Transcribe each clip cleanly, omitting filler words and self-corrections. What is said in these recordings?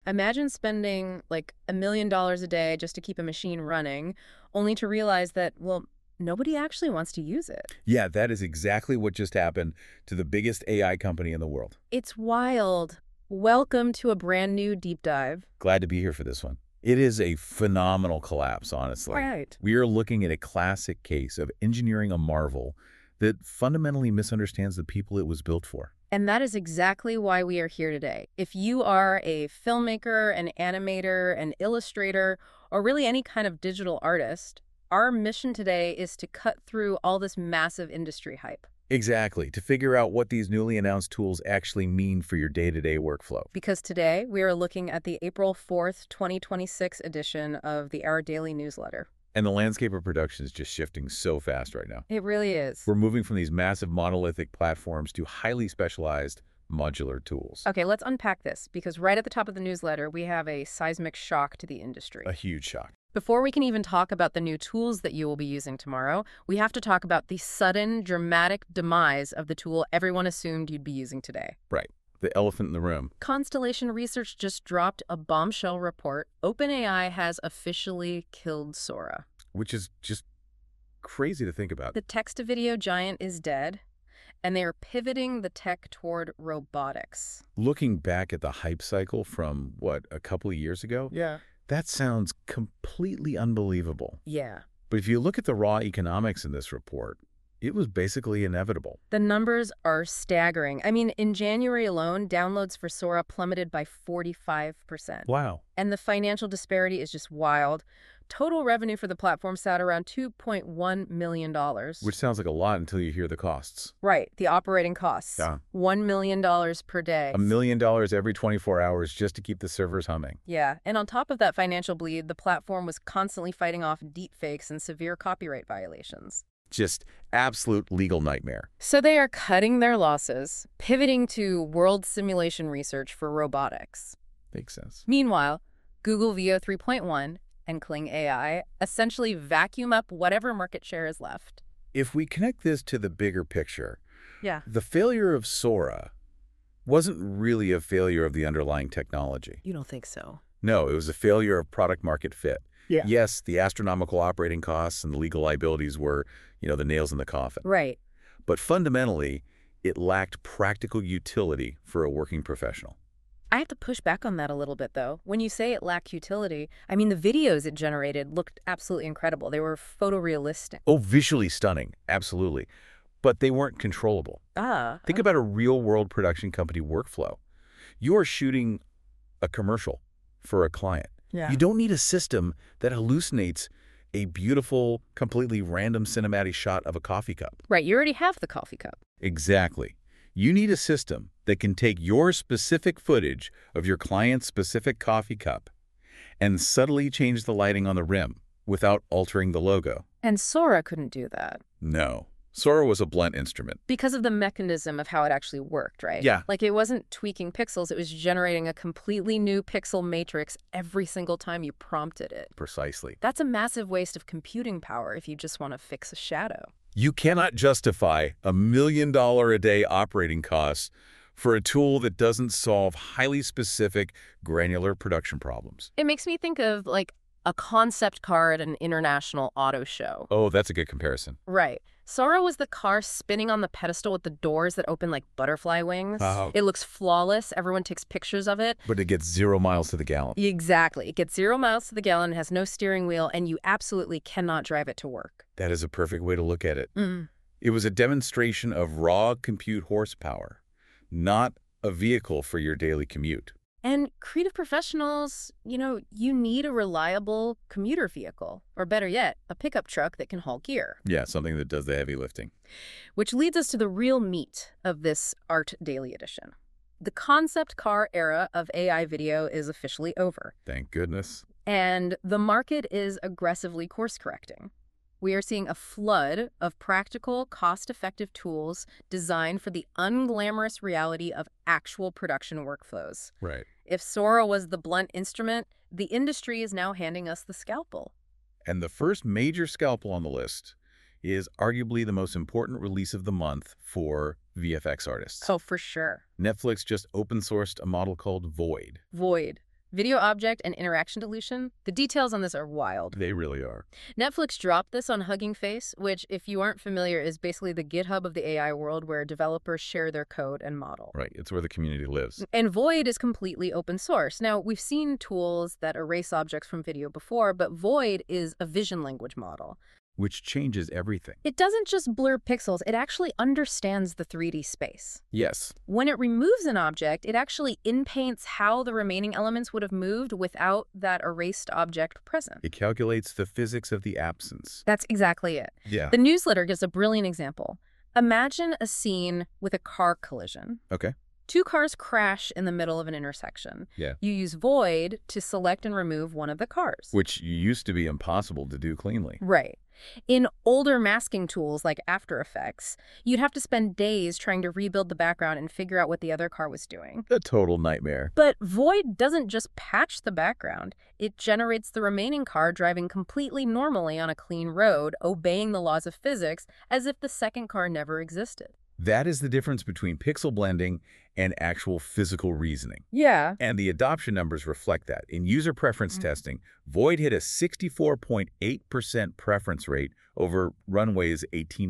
Imagine spending like $1 million a day just to keep a machine running, only to realize that, well, nobody actually wants to use it. Yeah, that is exactly what just happened to the biggest AI company in the world. It's wild. Welcome to a brand new deep dive. Glad to be here for this one. It is a phenomenal collapse, honestly. Right. We are looking at a classic case of engineering a marvel that fundamentally misunderstands the people it was built for. And that is exactly why we are here today. If you are a filmmaker, an animator, an illustrator, or really any kind of digital artist, our mission today is to cut through all this massive industry hype. Exactly, to figure out what these newly announced tools actually mean for your day-to-day workflow. Because today we are looking at the April 4th, 2026 edition of the Our Daily Newsletter. And the landscape of production is just shifting so fast right now. It really is. We're moving from these massive monolithic platforms to highly specialized modular tools. Okay, let's unpack this, because right at the top of the newsletter, we have a seismic shock to the industry. A huge shock. Before we can even talk about the new tools that you will be using tomorrow, we have to talk about the sudden, dramatic demise of the tool everyone assumed you'd be using today. Right. The elephant in the room. Constellation Research just dropped a bombshell report. OpenAI has officially killed Sora. Which is just crazy to think about. The text-to-video giant is dead, and they are pivoting the tech toward robotics. Looking back at the hype cycle from, what, a couple of years ago? Yeah. That sounds completely unbelievable. Yeah. But if you look at the raw economics in this report, it was basically inevitable. The numbers are staggering. I mean, in January alone, downloads for Sora plummeted by 45%. Wow. And the financial disparity is just wild. Total revenue for the platform sat around $2.1 million. Which sounds like a lot until you hear the costs. Right, the operating costs. Yeah. $1 million per day. $1 million every 24 hours just to keep the servers humming. Yeah, and on top of that financial bleed, the platform was constantly fighting off deepfakes and severe copyright violations. Just absolute legal nightmare. So they are cutting their losses, pivoting to world simulation research for robotics. Makes sense. Meanwhile, Google Veo 3.1 and Kling AI essentially vacuum up whatever market share is left. If we connect this to the bigger picture, Yeah. the failure of Sora wasn't really a failure of the underlying technology. You don't think so? No, it was a failure of product market fit. Yeah. Yes, the astronomical operating costs and the legal liabilities were, the nails in the coffin. Right. But fundamentally, it lacked practical utility for a working professional. I have to push back on that a little bit, though. When you say it lacked utility, I mean, the videos it generated looked absolutely incredible. They were photorealistic. Oh, visually stunning, absolutely. But they weren't controllable. Think about a real-world production company workflow. You are shooting a commercial for a client. Yeah. You don't need a system that hallucinates a beautiful, completely random cinematic shot of a coffee cup. Right, you already have the coffee cup. Exactly. You need a system that can take your specific footage of your client's specific coffee cup and subtly change the lighting on the rim without altering the logo. And Sora couldn't do that. No. Sora was a blunt instrument. Because of the mechanism of how it actually worked, right? Yeah. Like, it wasn't tweaking pixels, it was generating a completely new pixel matrix every single time you prompted it. Precisely. That's a massive waste of computing power if you just want to fix a shadow. You cannot justify $1 million a day operating costs for a tool that doesn't solve highly specific, granular production problems. It makes me think of, like, a concept car at an international auto show. Oh, that's a good comparison. Right. Sora was the car spinning on the pedestal with the doors that open like butterfly wings. Wow. It looks flawless. Everyone takes pictures of it. But it gets 0 miles to the gallon. Exactly. It gets 0 miles to the gallon, has no steering wheel, and you absolutely cannot drive it to work. That is a perfect way to look at it. It was a demonstration of raw compute horsepower, not a vehicle for your daily commute. And creative professionals, you need a reliable commuter vehicle, or better yet, a pickup truck that can haul gear. Yeah, something that does the heavy lifting. Which leads us to the real meat of this Art Daily Edition. The concept car era of AI video is officially over. Thank goodness. And the market is aggressively course-correcting. We are seeing a flood of practical, cost-effective tools designed for the unglamorous reality of actual production workflows. Right. If Sora was the blunt instrument, the industry is now handing us the scalpel. And the first major scalpel on the list is arguably the most important release of the month for VFX artists. Oh, for sure. Netflix just open-sourced a model called Void. Void. Video object and interaction deletion, the details on this are wild. They really are. Netflix dropped this on Hugging Face, which, if you aren't familiar, is basically the GitHub of the AI world where developers share their code and model. Right, it's where the community lives. And Void is completely open source. Now, we've seen tools that erase objects from video before, but Void is a vision language model. Which changes everything. It doesn't just blur pixels, it actually understands the 3D space. Yes. When it removes an object, it actually inpaints how the remaining elements would have moved without that erased object present. It calculates the physics of the absence. That's exactly it. Yeah. The newsletter gives a brilliant example. Imagine a scene with a car collision. Okay. Two cars crash in the middle of an intersection. Yeah. You use Void to select and remove one of the cars. Which used to be impossible to do cleanly. Right. In older masking tools like After Effects, you'd have to spend days trying to rebuild the background and figure out what the other car was doing. A total nightmare. But Void doesn't just patch the background. It generates the remaining car driving completely normally on a clean road, obeying the laws of physics as if the second car never existed. That is the difference between pixel blending and actual physical reasoning. Yeah. And the adoption numbers reflect that. In user preference testing, Void hit a 64.8% preference rate over Runway's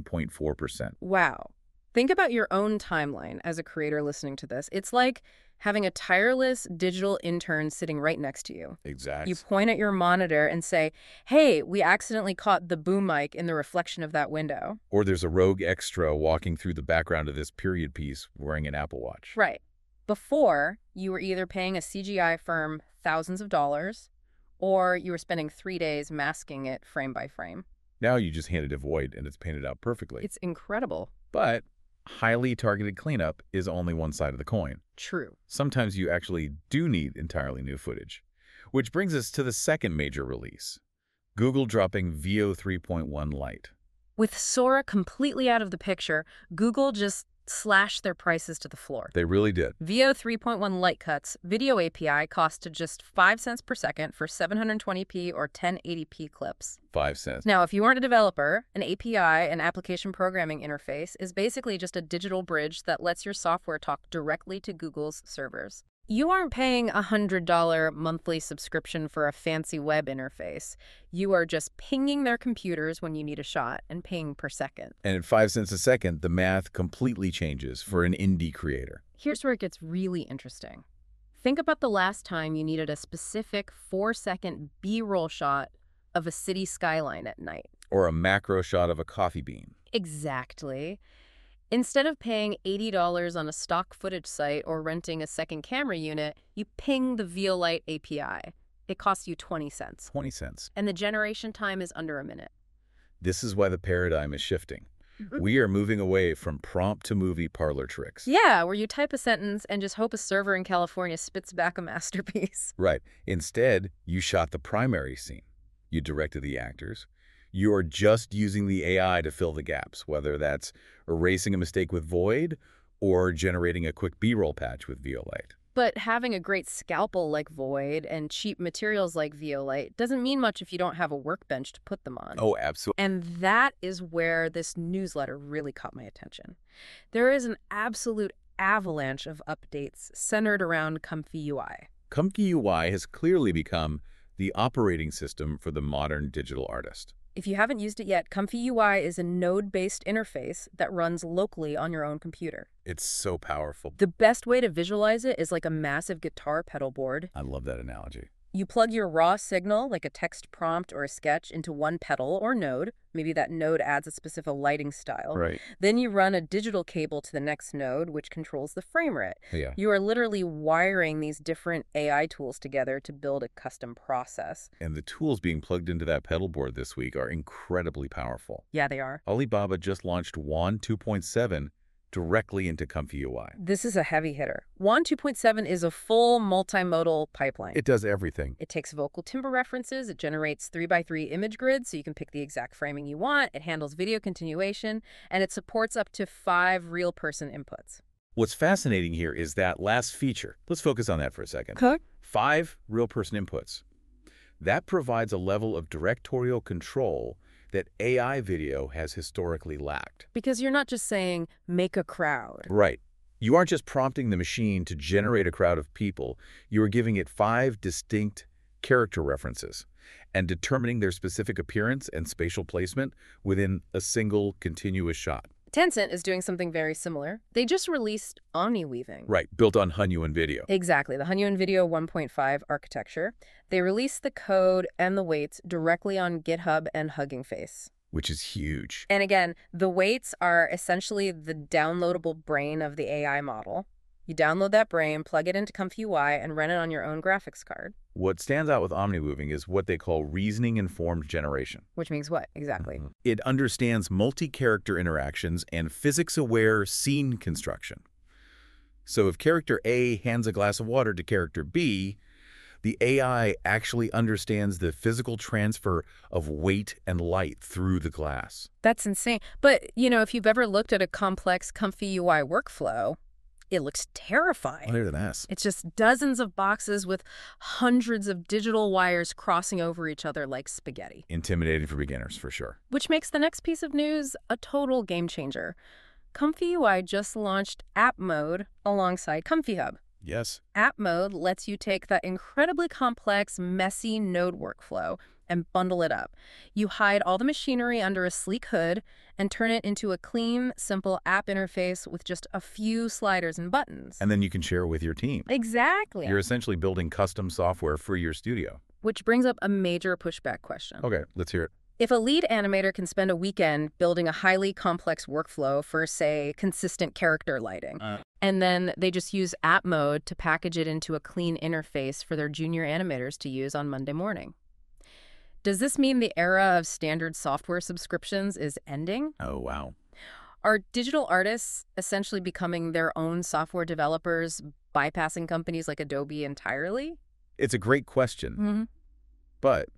18.4%. Wow. Think about your own timeline as a creator listening to this. It's like having a tireless digital intern sitting right next to you. Exactly. You point at your monitor and say, hey, we accidentally caught the boom mic in the reflection of that window. Or there's a rogue extra walking through the background of this period piece wearing an Apple Watch. Right. Before, you were either paying a CGI firm thousands of dollars, or you were spending 3 days masking it frame by frame. Now you just hand it a Void and it's painted out perfectly. It's incredible. But highly targeted cleanup is only one side of the coin. True. Sometimes you actually do need entirely new footage. Which brings us to the second major release, Google dropping Veo 3.1 Lite. With Sora completely out of the picture, Google just slashed their prices to the floor. They really did. Veo 3.1 Lite Cuts video API costed just 5 cents per second for 720p or 1080p clips. 5 cents. Now, if you aren't a developer, an API, an application programming interface, is basically just a digital bridge that lets your software talk directly to Google's servers. You aren't paying a $100 monthly subscription for a fancy web interface. You are just pinging their computers when you need a shot and paying per second. And at 5 cents a second, the math completely changes for an indie creator. Here's where it gets really interesting. Think about the last time you needed a specific 4-second B-roll shot of a city skyline at night. Or a macro shot of a coffee bean. Exactly. Instead of paying $80 on a stock footage site or renting a second camera unit, you ping the Veo Lite API. It costs you 20 cents. 20 cents. And the generation time is under a minute. This is why the paradigm is shifting. We are moving away from prompt-to-movie parlor tricks. Yeah, where you type a sentence and just hope a server in California spits back a masterpiece. Right. Instead, you shot the primary scene. You directed the actors. You're just using the AI to fill the gaps, whether that's erasing a mistake with Void or generating a quick B-roll patch with Veo Lite. But having a great scalpel like Void and cheap materials like Veo Lite doesn't mean much if you don't have a workbench to put them on. Oh, absolutely. And that is where this newsletter really caught my attention. There is an absolute avalanche of updates centered around Comfy UI. Comfy UI has clearly become the operating system for the modern digital artist. If you haven't used it yet, Comfy UI is a node-based interface that runs locally on your own computer. It's so powerful. The best way to visualize it is like a massive guitar pedal board. I love that analogy. You plug your raw signal, like a text prompt or a sketch, into one pedal or node. Maybe that node adds a specific lighting style. Right. Then you run a digital cable to the next node, which controls the frame rate. Yeah. You are literally wiring these different AI tools together to build a custom process. And the tools being plugged into that pedal board this week are incredibly powerful. Yeah, they are. Alibaba just launched WAN 2.7 directly into Comfy UI. This is a heavy hitter. WAN 2.7 is a full multimodal pipeline. It does everything. It takes vocal timbre references, it generates 3x3 image grids so you can pick the exact framing you want, it handles video continuation, and it supports up to 5 real-person inputs. What's fascinating here is that last feature. Let's focus on that for a second. Okay. 5 real-person inputs. That provides a level of directorial control that AI video has historically lacked. Because you're not just saying, make a crowd. Right. You aren't just prompting the machine to generate a crowd of people, you are giving it 5 distinct character references and determining their specific appearance and spatial placement within a single continuous shot. Tencent is doing something very similar. They just released OmniWeaving. Right, built on Hunyuan Video. Exactly, the Hunyuan Video 1.5 architecture. They released the code and the weights directly on GitHub and Hugging Face. Which is huge. And again, the weights are essentially the downloadable brain of the AI model. You download that brain, plug it into ComfyUI, and run it on your own graphics card. What stands out with OmniWeaving is what they call reasoning-informed generation. Which means what, exactly? It understands multi-character interactions and physics-aware scene construction. So if character A hands a glass of water to character B, the AI actually understands the physical transfer of weight and light through the glass. That's insane. But, if you've ever looked at a complex ComfyUI workflow, it looks terrifying. Other than us. It's just dozens of boxes with hundreds of digital wires crossing over each other like spaghetti. Intimidating for beginners, for sure. Which makes the next piece of news a total game changer. ComfyUI just launched App Mode alongside ComfyHub. Yes. App Mode lets you take that incredibly complex, messy node workflow and bundle it up. You hide all the machinery under a sleek hood and turn it into a clean, simple app interface with just a few sliders and buttons. And then you can share it with your team. Exactly. You're essentially building custom software for your studio. Which brings up a major pushback question. Okay, let's hear it. If a lead animator can spend a weekend building a highly complex workflow for, say, consistent character lighting, and then they just use App Mode to package it into a clean interface for their junior animators to use on Monday morning, does this mean the era of standard software subscriptions is ending? Oh, wow. Are digital artists essentially becoming their own software developers, bypassing companies like Adobe entirely? It's a great question. But,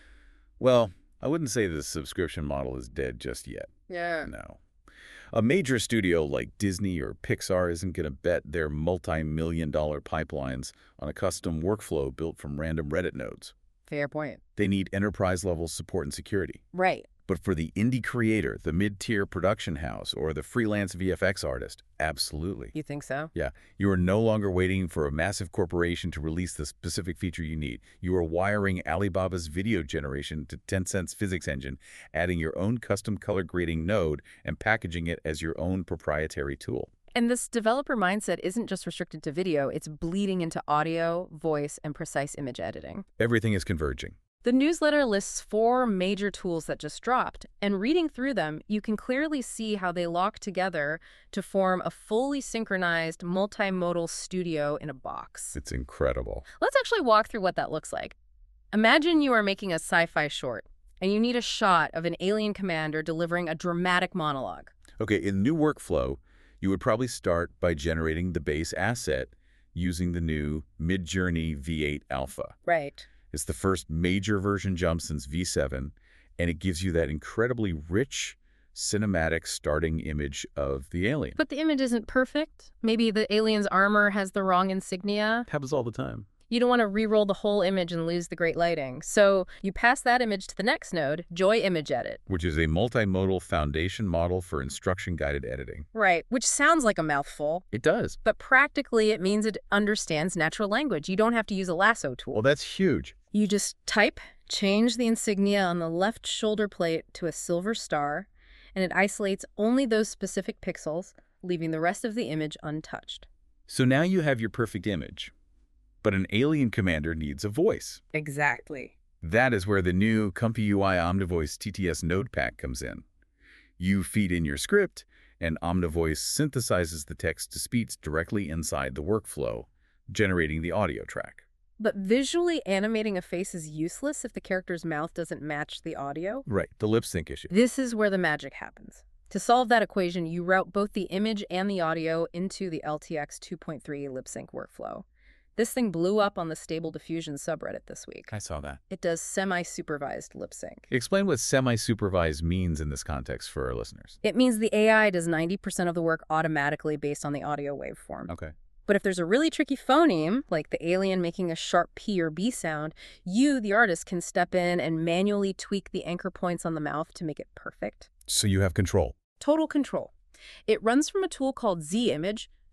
well, I wouldn't say the subscription model is dead just yet. Yeah. No. A major studio like Disney or Pixar isn't going to bet their multi-million-dollar pipelines on a custom workflow built from random Reddit nodes. Fair point. They need enterprise-level support and security. Right. But for the indie creator, the mid-tier production house, or the freelance VFX artist, absolutely. You think so? Yeah. You are no longer waiting for a massive corporation to release the specific feature you need. You are wiring Alibaba's video generation to Tencent's physics engine, adding your own custom color grading node, and packaging it as your own proprietary tool. And this developer mindset isn't just restricted to video, it's bleeding into audio, voice, and precise image editing. Everything is converging. The newsletter lists 4 major tools that just dropped, and reading through them, you can clearly see how they lock together to form a fully synchronized multimodal studio in a box. It's incredible. Let's actually walk through what that looks like. Imagine you are making a sci-fi short, and you need a shot of an alien commander delivering a dramatic monologue. Okay, in new workflow, you would probably start by generating the base asset using the new Midjourney V8 Alpha. Right. It's the first major version jump since V7, and it gives you that incredibly rich, cinematic starting image of the alien. But the image isn't perfect. Maybe the alien's armor has the wrong insignia. It happens all the time. You don't want to re-roll the whole image and lose the great lighting. So you pass that image to the next node, Joy Image Edit. Which is a multimodal foundation model for instruction-guided editing. Right, which sounds like a mouthful. It does. But practically, it means it understands natural language. You don't have to use a lasso tool. Well, that's huge. You just type, change the insignia on the left shoulder plate to a silver star, and it isolates only those specific pixels, leaving the rest of the image untouched. So now you have your perfect image. But an alien commander needs a voice. Exactly. That is where the new ComfyUI OmniVoice TTS node pack comes in. You feed in your script, and OmniVoice synthesizes the text-to-speech directly inside the workflow, generating the audio track. But visually animating a face is useless if the character's mouth doesn't match the audio. Right, the lip sync issue. This is where the magic happens. To solve that equation, you route both the image and the audio into the LTX 2.3 lip sync workflow. This thing blew up on the Stable Diffusion subreddit this week. I saw that. It does semi-supervised lip sync. Explain what semi-supervised means in this context for our listeners. It means the AI does 90% of the work automatically based on the audio waveform. Okay. But if there's a really tricky phoneme, like the alien making a sharp P or B sound, you, the artist, can step in and manually tweak the anchor points on the mouth to make it perfect. So you have control. Total control. It runs from a tool called Z-Image,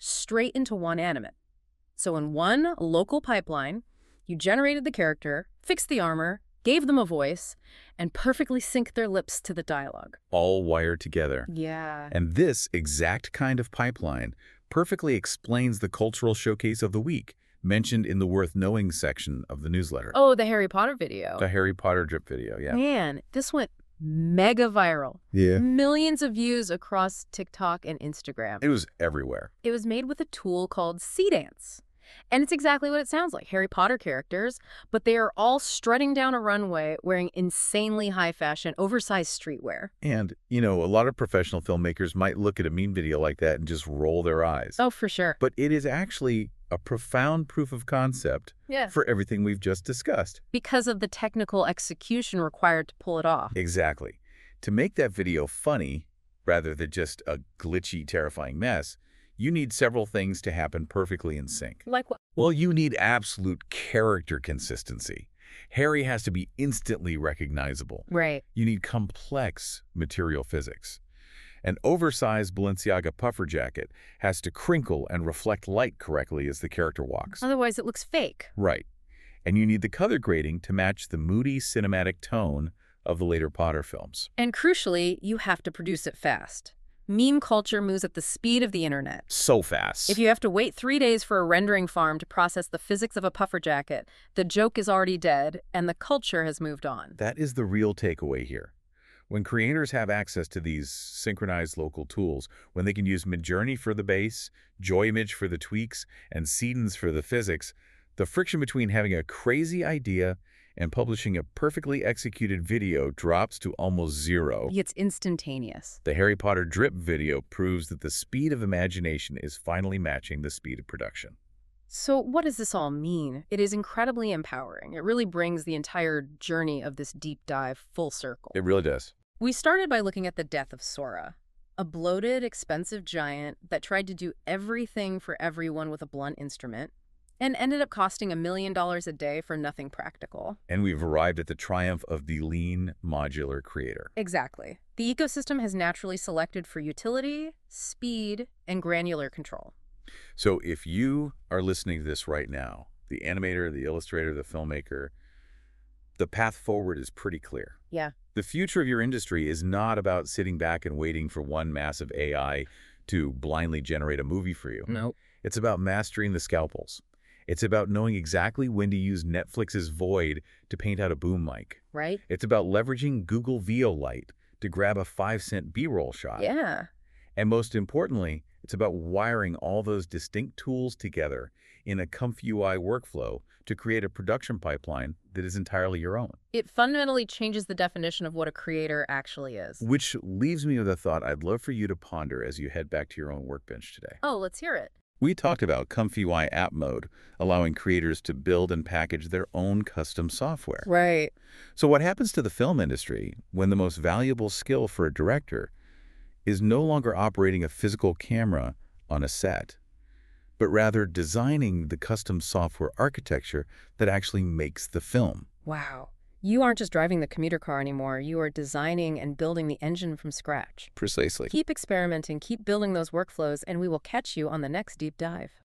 straight into one animate. So in one local pipeline, you generated the character, fixed the armor, gave them a voice, and perfectly synced their lips to the dialogue. All wired together. Yeah. And this exact kind of pipeline perfectly explains the cultural showcase of the week, mentioned in the Worth Knowing section of the newsletter. Oh, the Harry Potter video. The Harry Potter drip video, yeah. Man, this went mega viral. Yeah. Millions of views across TikTok and Instagram. It was everywhere. It was made with a tool called Seedance. And it's exactly what it sounds like, Harry Potter characters, but they are all strutting down a runway wearing insanely high fashion, oversized streetwear. And, a lot of professional filmmakers might look at a meme video like that and just roll their eyes. Oh, for sure. But it is actually a profound proof of concept for everything we've just discussed. Because of the technical execution required to pull it off. Exactly. To make that video funny, rather than just a glitchy, terrifying mess, you need several things to happen perfectly in sync. Like what? Well, you need absolute character consistency. Harry has to be instantly recognizable. Right. You need complex material physics. An oversized Balenciaga puffer jacket has to crinkle and reflect light correctly as the character walks. Otherwise, it looks fake. Right. And you need the color grading to match the moody cinematic tone of the later Potter films. And crucially, you have to produce it fast. Meme culture moves at the speed of the internet. So fast. If you have to wait 3 days for a rendering farm to process the physics of a puffer jacket, the joke is already dead, and the culture has moved on. That is the real takeaway here. When creators have access to these synchronized local tools, when they can use Midjourney for the base, Joyimage for the tweaks, and Seedance for the physics, the friction between having a crazy idea and publishing a perfectly executed video drops to almost zero. It's instantaneous. The Harry Potter drip video proves that the speed of imagination is finally matching the speed of production. So what does this all mean? It is incredibly empowering. It really brings the entire journey of this deep dive full circle. It really does. We started by looking at the death of Sora, a bloated, expensive giant that tried to do everything for everyone with a blunt instrument, and ended up costing $1 million a day for nothing practical. And we've arrived at the triumph of the lean, modular creator. Exactly. The ecosystem has naturally selected for utility, speed, and granular control. So if you are listening to this right now, the animator, the illustrator, the filmmaker, the path forward is pretty clear. Yeah. The future of your industry is not about sitting back and waiting for one massive AI to blindly generate a movie for you. Nope. It's about mastering the scalpels. It's about knowing exactly when to use Netflix's Void to paint out a boom mic. Right? It's about leveraging Google VO Light to grab a 5-cent B-roll shot. Yeah. And most importantly, it's about wiring all those distinct tools together in a ComfyUI workflow to create a production pipeline that is entirely your own. It fundamentally changes the definition of what a creator actually is. Which leaves me with a thought I'd love for you to ponder as you head back to your own workbench today. Oh, let's hear it. We talked about ComfyUI App Mode, allowing creators to build and package their own custom software. Right. So what happens to the film industry when the most valuable skill for a director is no longer operating a physical camera on a set, but rather designing the custom software architecture that actually makes the film? Wow. You aren't just driving the commuter car anymore. You are designing and building the engine from scratch. Precisely. Keep experimenting, keep building those workflows, and we will catch you on the next deep dive.